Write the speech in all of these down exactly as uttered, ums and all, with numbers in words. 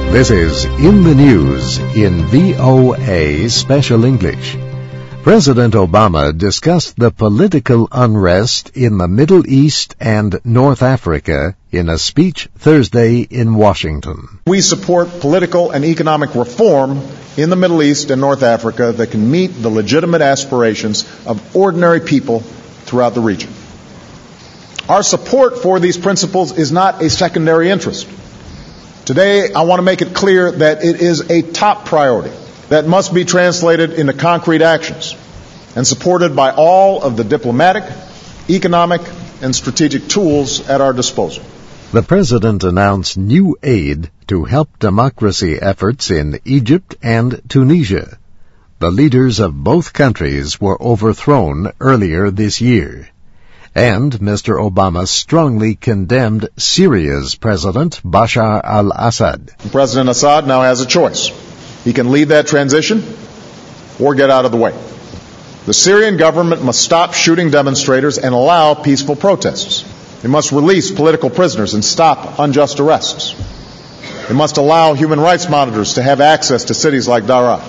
This is In the News in V O A Special English. President Obama discussed the political unrest in the Middle East and North Africa in a speech Thursday in Washington. We support political and economic reform in the Middle East and North Africa that can meet the legitimate aspirations of ordinary people throughout the region. Our support for these principles is not a secondary interest. Today, I want to make it clear that it is a top priority that must be translated into concrete actions and supported by all of the diplomatic, economic, and strategic tools at our disposal. The president announced new aid to help democracy efforts in Egypt and Tunisia. The leaders of both countries were overthrown earlier this year. And Mister Obama strongly condemned Syria's President Bashar al-Assad. President Assad now has a choice. He can lead that transition or get out of the way. The Syrian government must stop shooting demonstrators and allow peaceful protests. It must release political prisoners and stop unjust arrests. It must allow human rights monitors to have access to cities like Daraa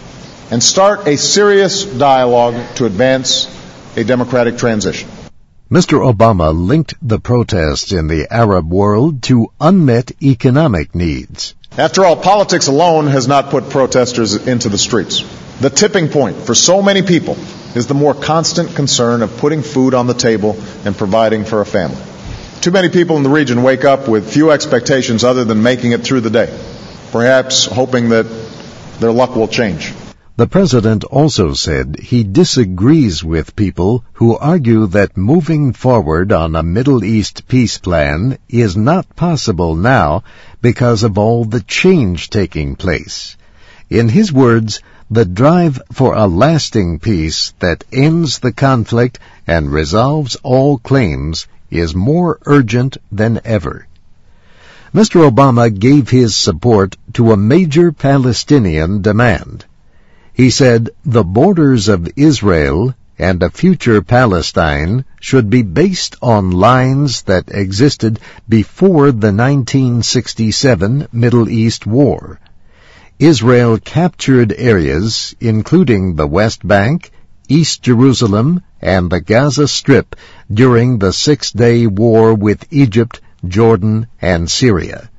and start a serious dialogue to advance a democratic transition. Mister Obama linked the protests in the Arab world to unmet economic needs. After all, politics alone has not put protesters into the streets. The tipping point for so many people is the more constant concern of putting food on the table and providing for a family. Too many people in the region wake up with few expectations other than making it through the day, perhaps hoping that their luck will change. The president also said he disagrees with people who argue that moving forward on a Middle East peace plan is not possible now because of all the change taking place. In his words, the drive for a lasting peace that ends the conflict and resolves all claims is more urgent than ever. Mister Obama gave his support to a major Palestinian demand. He said the borders of Israel and a future Palestine should be based on lines that existed before the nineteen sixty-seven Middle East War. Israel captured areas including the West Bank, East Jerusalem, and the Gaza Strip during the Six-Day War with Egypt, Jordan, and Syria.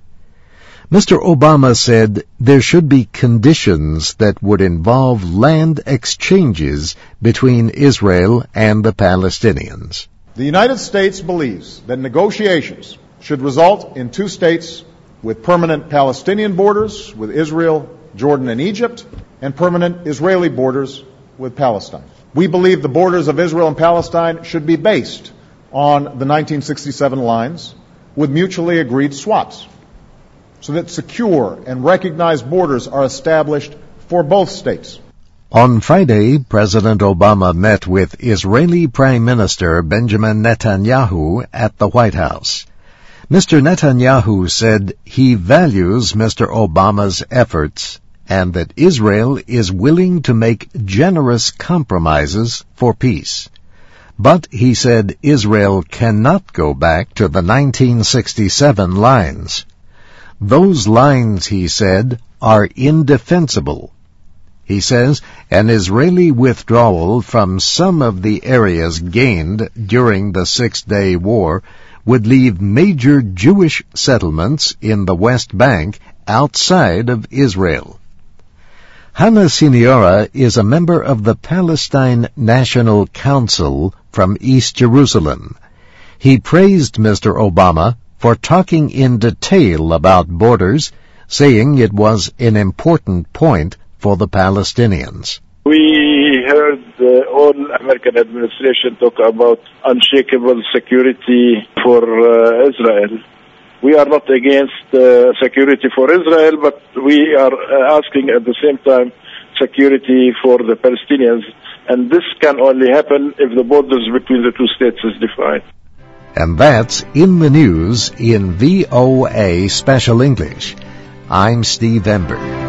Mister Obama said there should be conditions that would involve land exchanges between Israel and the Palestinians. The United States believes that negotiations should result in two states with permanent Palestinian borders with Israel, Jordan, and Egypt, and permanent Israeli borders with Palestine. We believe the borders of Israel and Palestine should be based on the nineteen sixty-seven lines with mutually agreed swaps, so that secure and recognized borders are established for both states. On Friday, President Obama met with Israeli Prime Minister Benjamin Netanyahu at the White House. Mister Netanyahu said he values Mister Obama's efforts and that Israel is willing to make generous compromises for peace. But he said Israel cannot go back to the nineteen sixty-seven lines. Those lines, he said, are indefensible. He says an Israeli withdrawal from some of the areas gained during the Six-Day War would leave major Jewish settlements in the West Bank outside of Israel. Hannah Siniora is a member of the Palestine National Council from East Jerusalem. He praised Mister Obama for talking in detail about borders, saying it was an important point for the Palestinians. We heard the all American administration talk about unshakable security for uh, Israel. We are not against uh, security for Israel, but we are uh, asking at the same time security for the Palestinians. And this can only happen if the borders between the two states is defined. And that's In the News in V O A Special English. I'm Steve Ember.